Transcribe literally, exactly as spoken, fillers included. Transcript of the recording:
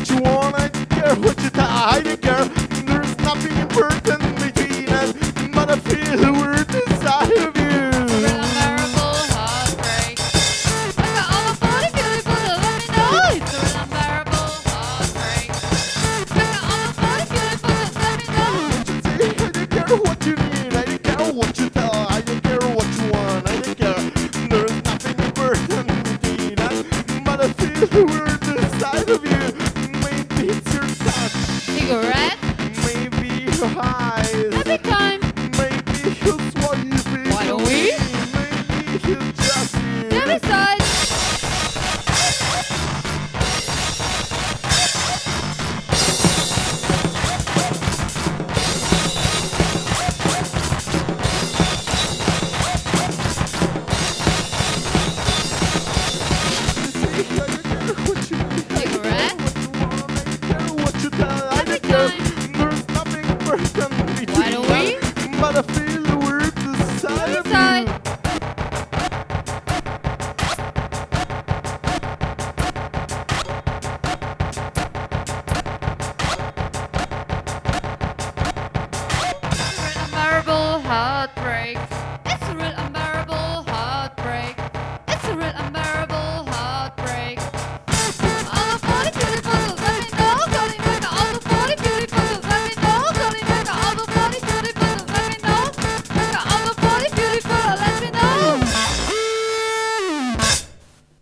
what you want, I don't care what you tell, I don't care. There's nothing important between us, but I feel the word inside of you. Unbearable heartbreak. I got all my body beautiful, so let me know. It's an unbearable heartbreak. I got all my body beautiful, so let me know. I don't care what you need, I don't care what you tell, I don't care what you want, I don't care. There's nothing important between us, but I feel the word inside of you. Maybe it's your touch, Cigarette? maybe your eyes, Every time. maybe it's what you feel. Why don't we? Maybe it's just you. Every side. Cigarette? What you tell, I Every don't care. time. There's nothing important between Why don't we? us, but I feel